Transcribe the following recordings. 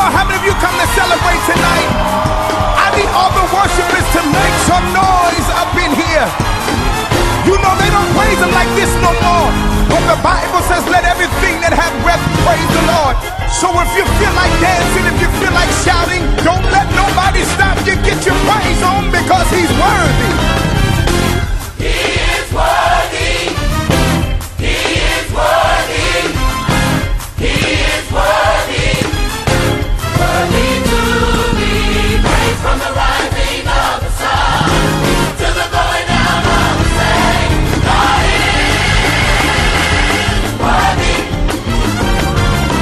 on, how many of you come to celebrate tonight? I need all the worshipers to make some noise up in here. You know they don't praise him like this no more. But the Bible says let everything that have breath praise the Lord. So if you feel like dancing, if you feel like shouting, don't let nobody stop you. Get your praise on because he's worthy. He is worthy. He is worthy. He is worthy. Worthy to be praised from the rising of the sun to the going down of the same. God is worthy.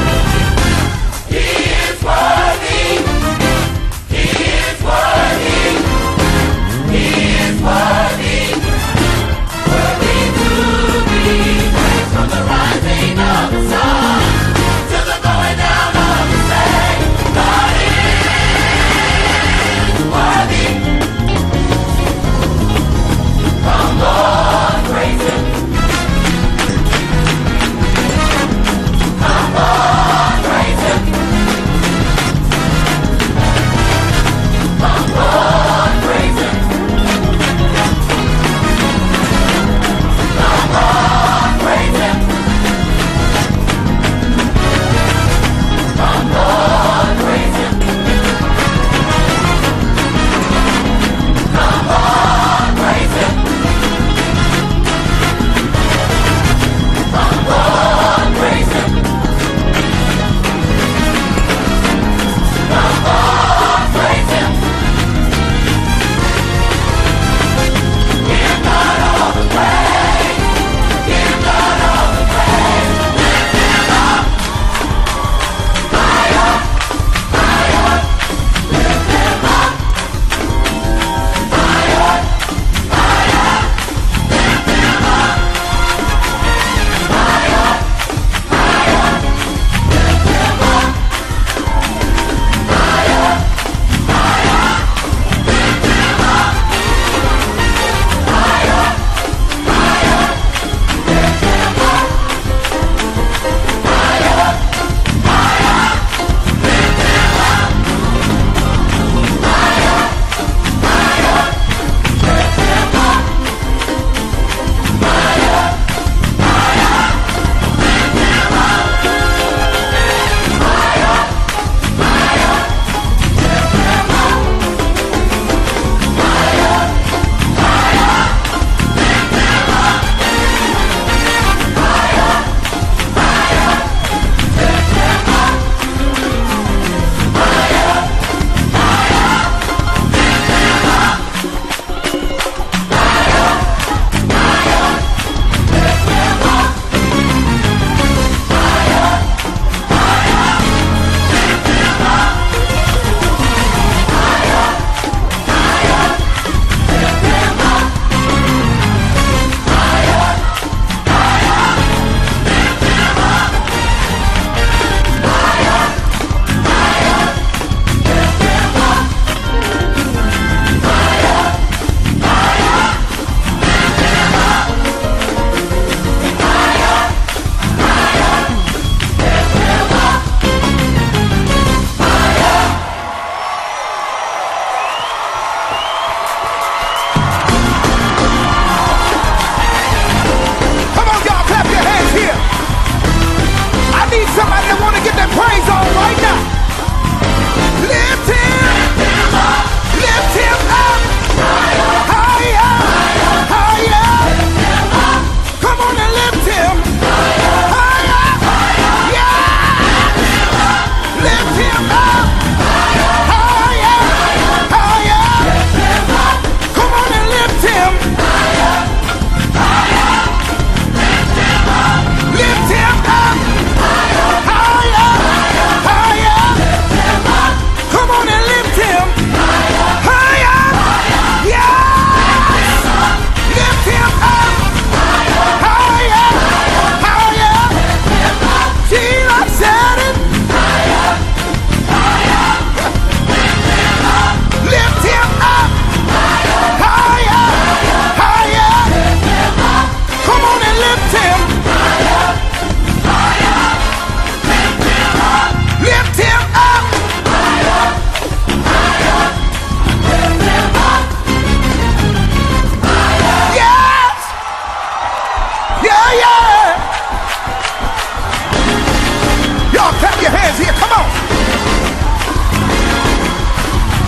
hands here. Come on.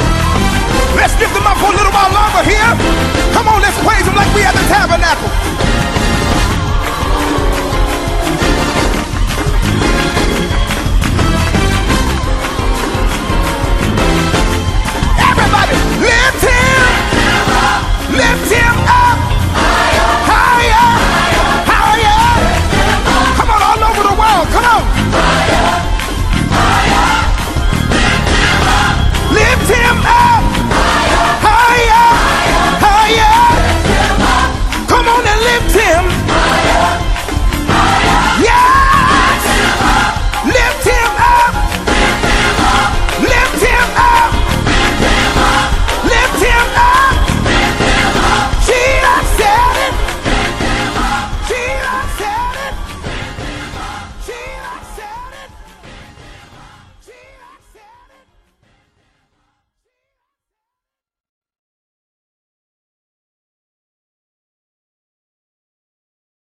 Let's lift them up for a little while longer here. Come on, let's praise him like we at the tabernacle.